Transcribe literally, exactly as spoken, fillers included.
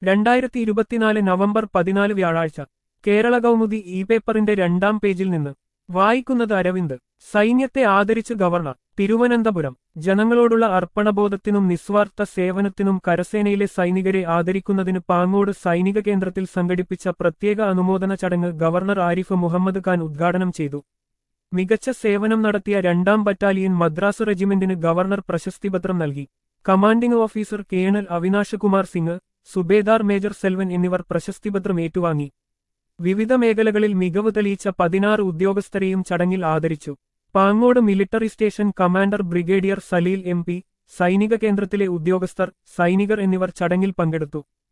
രണ്ടായിരത്തി ഇരുപത്തിനാല് നവംബർ പതിനാല് വ്യാഴാഴ്ച കേരള കൗമുദി ഇ പേപ്പറിന്റെ രണ്ടാം പേജിൽ നിന്ന് വായിക്കുന്നത് അരവിന്ദ്. സൈന്യത്തെ ആദരിച്ച് ഗവർണർ. തിരുവനന്തപുരം. ജനങ്ങളോടുള്ള അർപ്പണബോധത്തിനും നിസ്വാർത്ഥ സേവനത്തിനും കരസേനയിലെ സൈനികരെ ആദരിക്കുന്നതിന് പാങ്ങോട് സൈനിക കേന്ദ്രത്തിൽ സംഘടിപ്പിച്ച പ്രത്യേക അനുമോദന ചടങ്ങ് ഗവർണർ ആരിഫ് മുഹമ്മദ് ഖാൻ ഉദ്ഘാടനം ചെയ്തു. മികച്ച സേവനം നടത്തിയ രണ്ടാം ബറ്റാലിയൻ മദ്രാസ് റെജിമെന്റിന് ഗവർണർ പ്രശസ്തിപത്രം നൽകി. Commanding officer colonel Avinash Kumar Singh, subedar major Selvan എന്നിവർ പ്രശസ്തിപത്രം ഏറ്റുവാങ്ങി. വിവിധ മേഖലകളിൽ മികവ് തെളിയിച്ച പതിനാറ് ഉദ്യോഗസ്ഥരെയും ചടങ്ങിൽ ആദരിച്ചു. Pangode military station commander brigadier Saleel M P, സൈനിക കേന്ദ്രത്തിലെ ഉദ്യോഗസ്ഥർ, സൈനികർ എന്നിവർ ചടങ്ങിൽ പങ്കെടുത്തു.